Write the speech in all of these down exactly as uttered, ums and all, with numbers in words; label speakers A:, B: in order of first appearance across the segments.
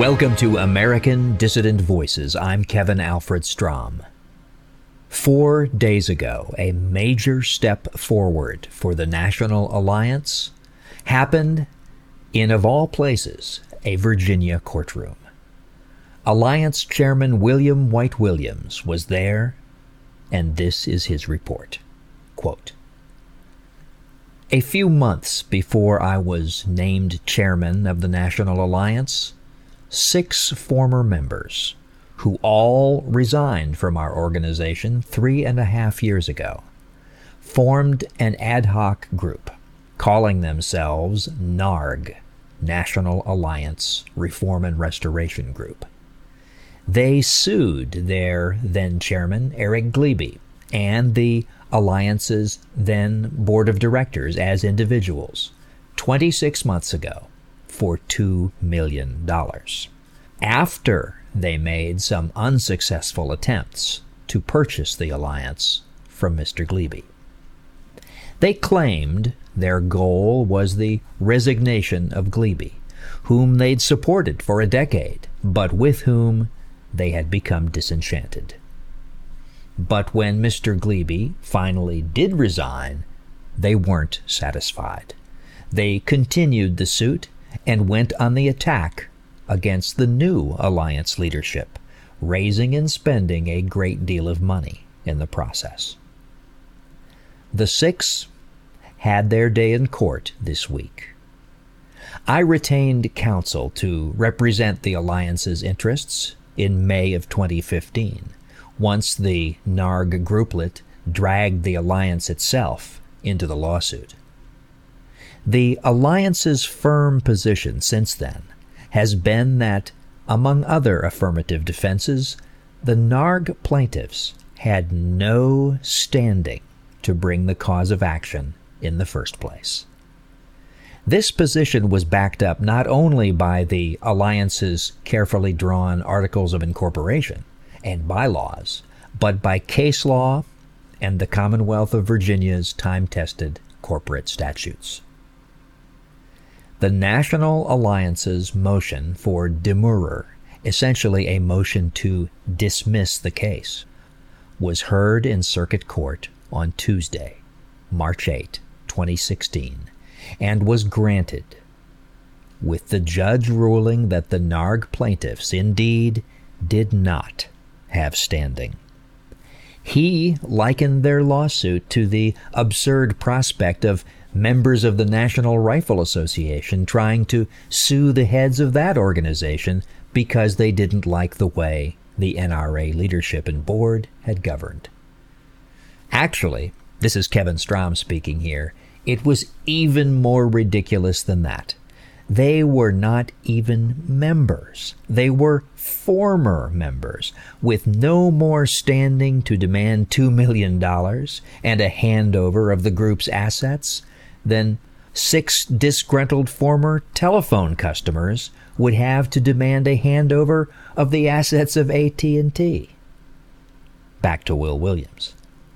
A: Welcome to American Dissident Voices. I'm Kevin Alfred Strom. Four days ago, a major step forward for the National Alliance happened in, of all places, a Virginia courtroom. Alliance Chairman William White Williams was there, and this is his report. Quote, "A few months before I was named chairman of the National Alliance, six former members, who all resigned from our organization three and a half years ago, formed an ad hoc group calling themselves NARG, National Alliance Reform and Restoration Group. They sued their then-chairman, Eric Gliebe, and the Alliance's then board of directors as individuals twenty-six months ago for two million dollars. After they made some unsuccessful attempts to purchase the Alliance from Mister Gliebe. They claimed their goal was the resignation of Gliebe, whom they'd supported for a decade, but with whom they had become disenchanted. But when Mister Gliebe finally did resign, they weren't satisfied. They continued the suit and went on the attack against the new Alliance leadership, raising and spending a great deal of money in the process. The six had their day in court this week. I retained counsel to represent the Alliance's interests in May of twenty fifteen, once the NARG grouplet dragged the Alliance itself into the lawsuit. The Alliance's firm position since then has been that, among other affirmative defenses, the NARG plaintiffs had no standing to bring the cause of action in the first place. This position was backed up not only by the Alliance's carefully drawn Articles of Incorporation and bylaws, but by case law and the Commonwealth of Virginia's time-tested corporate statutes. The National Alliance's motion for demurrer, essentially a motion to dismiss the case, was heard in circuit court on Tuesday, March eighth, twenty sixteen, and was granted, with the judge ruling that the NARG plaintiffs indeed did not have standing. He likened their lawsuit to the absurd prospect of members of the National Rifle Association trying to sue the heads of that organization because they didn't like the way the N R A leadership and board had governed. Actually, this is Kevin Strom speaking here, it was even more ridiculous than that. They were not even members. They were former members with no more standing to demand two million dollars and a handover of the group's assets than six disgruntled former telephone customers would have to demand a handover of the assets of A T and T. Back to Will Williams.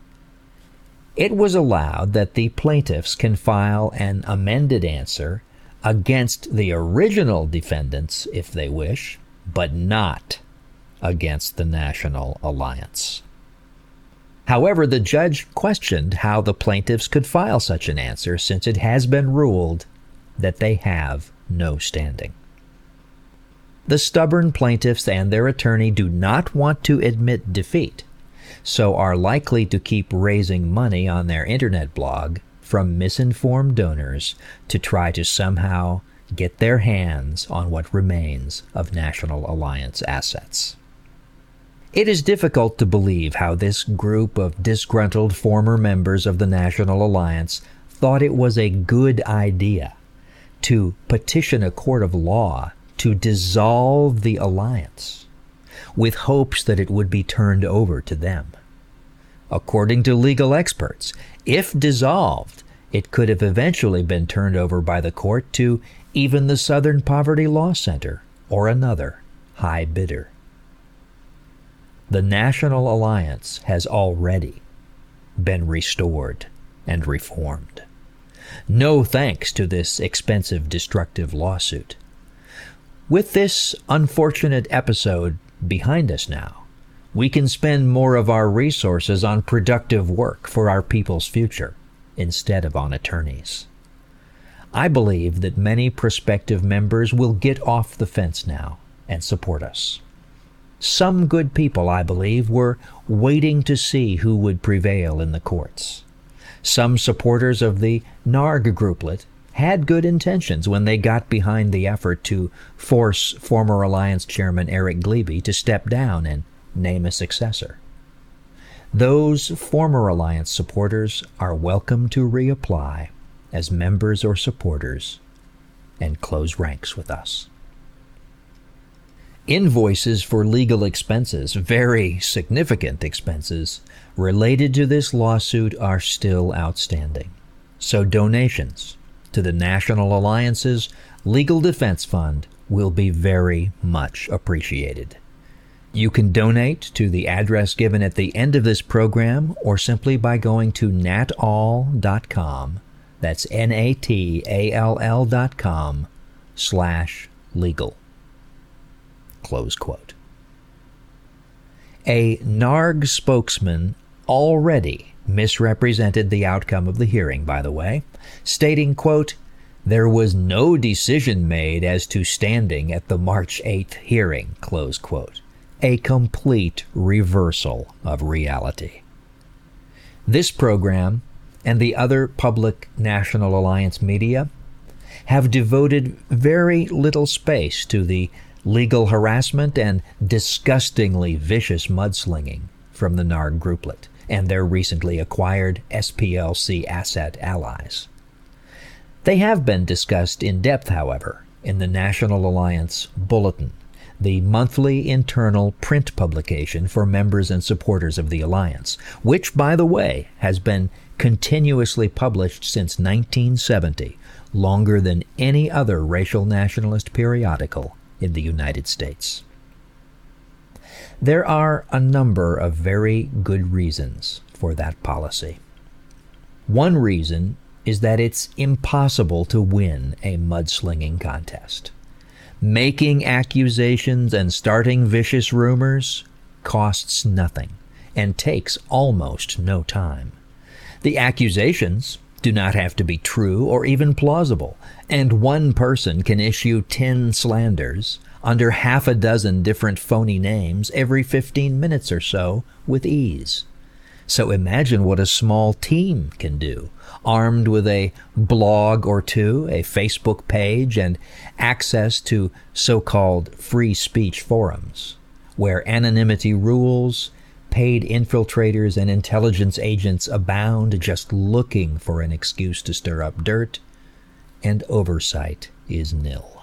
A: It was allowed that the plaintiffs can file an amended answer against the original defendants if they wish, but not against the National Alliance. However, the judge questioned how the plaintiffs could file such an answer since it has been ruled that they have no standing. The stubborn plaintiffs and their attorney do not want to admit defeat, so are likely to keep raising money on their internet blog from misinformed donors to try to somehow get their hands on what remains of National Alliance assets. It is difficult to believe how this group of disgruntled former members of the National Alliance thought it was a good idea to petition a court of law to dissolve the alliance, with hopes that it would be turned over to them. According to legal experts, if dissolved, it could have eventually been turned over by the court to even the Southern Poverty Law Center or another high bidder. The National Alliance has already been restored and reformed. No thanks to this expensive, destructive lawsuit. With this unfortunate episode behind us now, we can spend more of our resources on productive work for our people's future instead of on attorneys. I believe that many prospective members will get off the fence now and support us. Some good people, I believe, were waiting to see who would prevail in the courts. Some supporters of the NARG grouplet had good intentions when they got behind the effort to force former Alliance Chairman Eric Gliebe to step down and name a successor. Those former Alliance supporters are welcome to reapply as members or supporters and close ranks with us. Invoices for legal expenses, very significant expenses, related to this lawsuit are still outstanding. So donations to the National Alliance's Legal Defense Fund will be very much appreciated. You can donate to the address given at the end of this program or simply by going to natall dot com. That's N A T A L L dot com slash legal. Close quote. A NARG spokesman already misrepresented the outcome of the hearing, by the way, stating, quote, "There was no decision made as to standing at the March eighth hearing," close quote. A complete reversal of reality. This program and the other public National Alliance media have devoted very little space to the legal harassment and disgustingly vicious mudslinging from the NARG grouplet and their recently acquired S P L C asset allies. They have been discussed in depth, however, in the National Alliance Bulletin, the monthly internal print publication for members and supporters of the Alliance, which, by the way, has been continuously published since nineteen seventy, longer than any other racial nationalist periodical in the United States. There are a number of very good reasons for that policy. One reason is that it's impossible to win a mudslinging contest. Making accusations and starting vicious rumors costs nothing and takes almost no time. The accusations do not have to be true or even plausible, and one person can issue ten slanders under half a dozen different phony names every fifteen minutes or so with ease. So imagine what a small team can do, armed with a blog or two, a Facebook page, and access to so-called free speech forums, where anonymity rules, paid infiltrators and intelligence agents abound, just looking for an excuse to stir up dirt, and oversight is nil.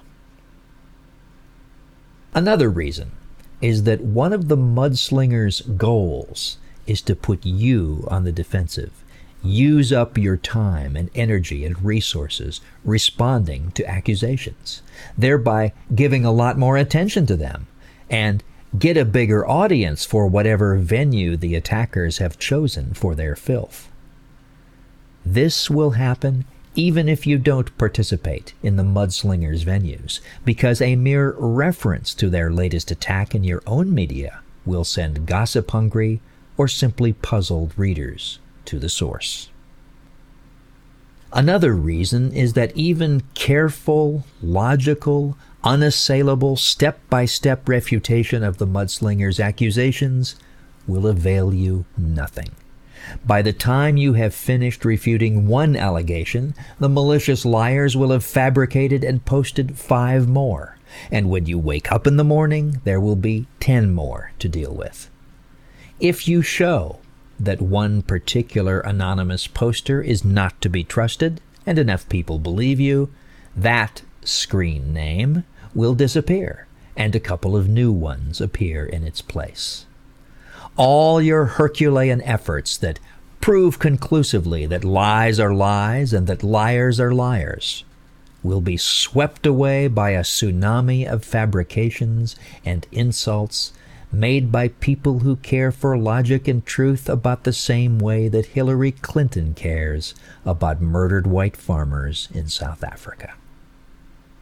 A: Another reason is that one of the mudslinger's goals is to put you on the defensive, use up your time and energy and resources responding to accusations, thereby giving a lot more attention to them, and get a bigger audience for whatever venue the attackers have chosen for their filth. This will happen even if you don't participate in the mudslingers' venues, because a mere reference to their latest attack in your own media will send gossip-hungry or simply puzzled readers to the source. Another reason is that even careful, logical, unassailable, step-by-step refutation of the mudslingers' accusations will avail you nothing. By the time you have finished refuting one allegation, the malicious liars will have fabricated and posted five more, and when you wake up in the morning, there will be ten more to deal with. If you show that one particular anonymous poster is not to be trusted, and enough people believe you, that screen name will disappear, and a couple of new ones appear in its place. All your Herculean efforts that prove conclusively that lies are lies and that liars are liars will be swept away by a tsunami of fabrications and insults made by people who care for logic and truth about the same way that Hillary Clinton cares about murdered white farmers in South Africa.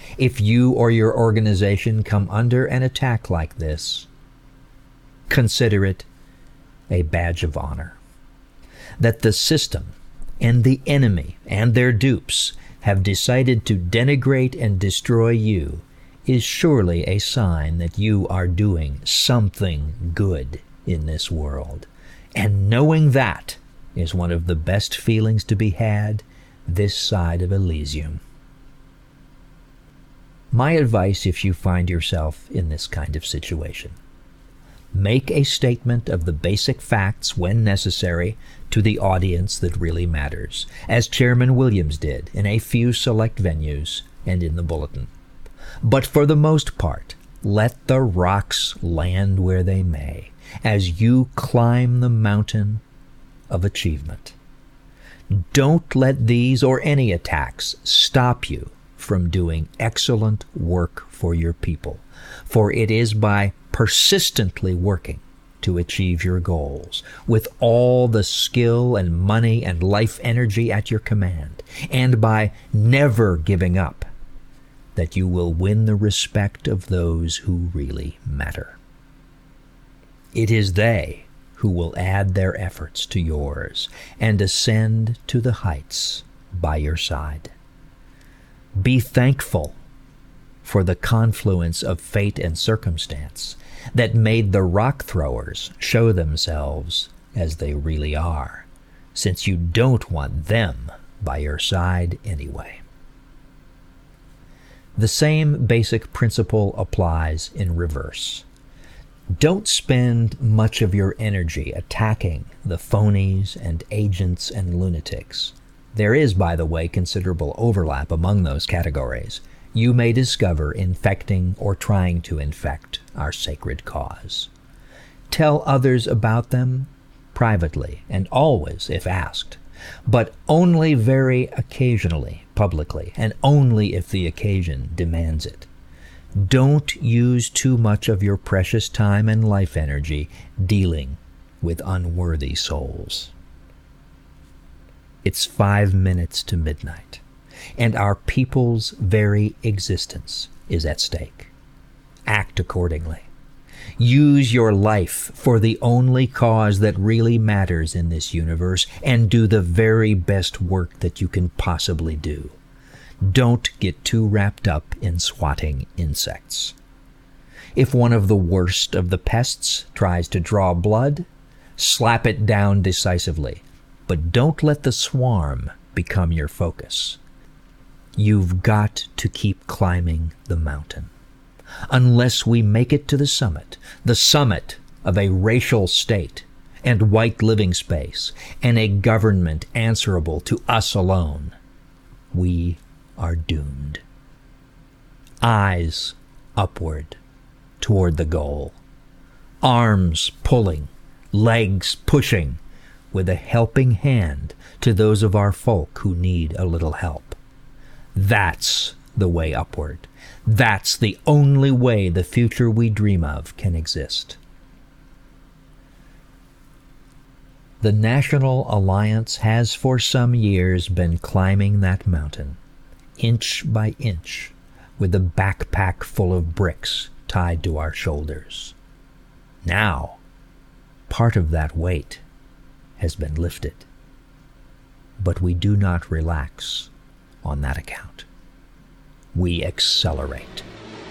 A: If you or your organization come under an attack like this, consider it a badge of honor. That the system and the enemy and their dupes have decided to denigrate and destroy you is surely a sign that you are doing something good in this world. And knowing that is one of the best feelings to be had this side of Elysium. My advice if you find yourself in this kind of situation: make a statement of the basic facts when necessary to the audience that really matters, as Chairman Williams did in a few select venues and in the bulletin. But for the most part, let the rocks land where they may as you climb the mountain of achievement. Don't let these or any attacks stop you from doing excellent work for your people, for it is by persistently working to achieve your goals with all the skill and money and life energy at your command, and by never giving up, that you will win the respect of those who really matter. It is they who will add their efforts to yours and ascend to the heights by your side. Be thankful for the confluence of fate and circumstance that made the rock throwers show themselves as they really are, since you don't want them by your side anyway. The same basic principle applies in reverse. Don't spend much of your energy attacking the phonies and agents and lunatics. There is, by the way, considerable overlap among those categories. You may discover infecting or trying to infect our sacred cause. Tell others about them privately and always if asked, but only very occasionally publicly, and only if the occasion demands it. Don't use too much of your precious time and life energy dealing with unworthy souls. It's five minutes to midnight, and our people's very existence is at stake. Act accordingly. Use your life for the only cause that really matters in this universe, and do the very best work that you can possibly do. Don't get too wrapped up in swatting insects. If one of the worst of the pests tries to draw blood, slap it down decisively, but don't let the swarm become your focus. You've got to keep climbing the mountain. Unless we make it to the summit, the summit of a racial state and white living space and a government answerable to us alone, we are doomed. Eyes upward toward the goal. Arms pulling, legs pushing, with a helping hand to those of our folk who need a little help. That's the way upward. That's the only way the future we dream of can exist. The National Alliance has for some years been climbing that mountain, inch by inch, with a backpack full of bricks tied to our shoulders. Now, part of that weight has been lifted, but we do not relax on that account. We accelerate.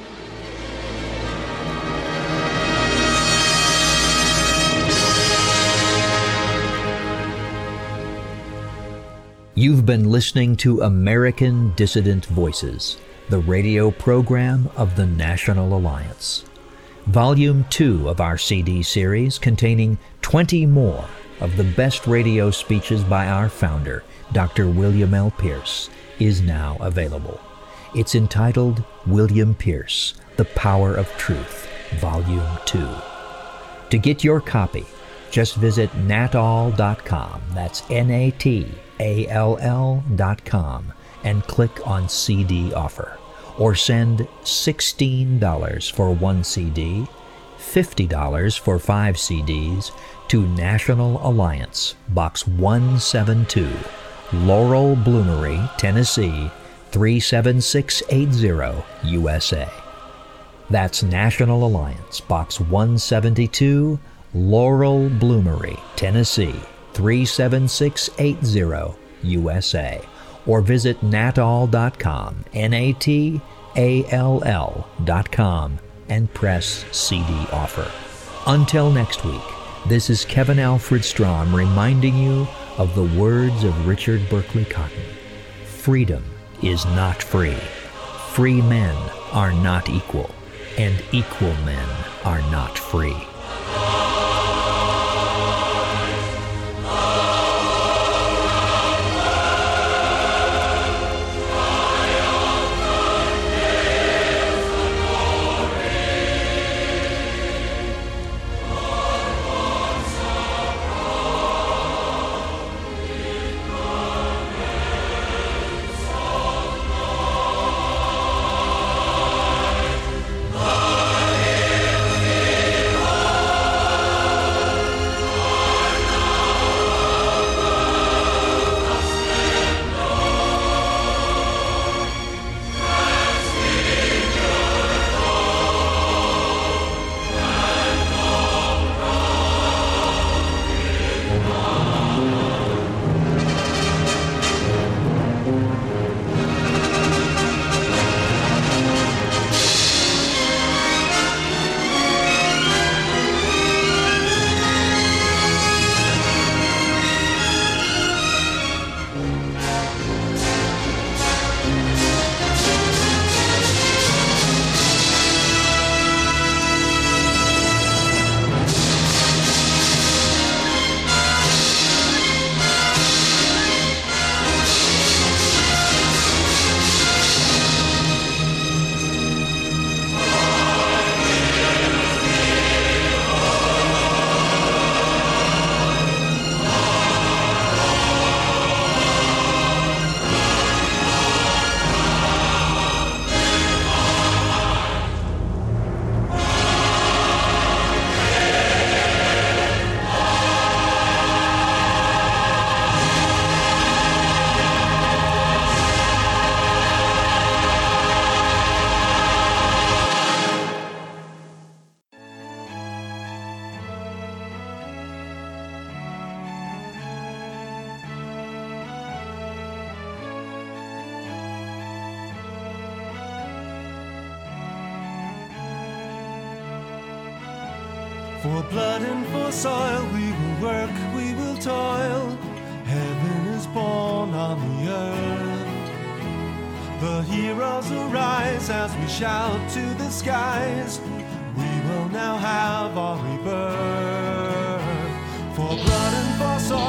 A: You've been listening to American Dissident Voices, the radio program of the National Alliance. Volume two of our C D series, containing twenty more of the best radio speeches by our founder, Doctor William L. Pierce, is now available. It's entitled William Pierce, The Power of Truth, Volume two. To get your copy, just visit natall dot com, that's N A T A L L dot com, and click on C D offer, or send sixteen dollars for one C D, fifty dollars for five C Ds, to National Alliance, Box one seventy-two, Laurel Bloomery, Tennessee, three seven six eight zero U S A. That's National Alliance, Box one seventy-two, Laurel Bloomery, Tennessee, three seven six eight zero U S A. Or visit natall dot com, N A T A L L dot com, and press C D offer. Until next week, this is Kevin Alfred Strom reminding you of the words of Richard Berkeley Cotton. Freedom is not free. Free men are not equal, and equal men are not free.
B: For blood and for soil we will work, we will toil. Heaven is born on the earth. The heroes arise as we shout to the skies. We will now have our rebirth. For blood and for soil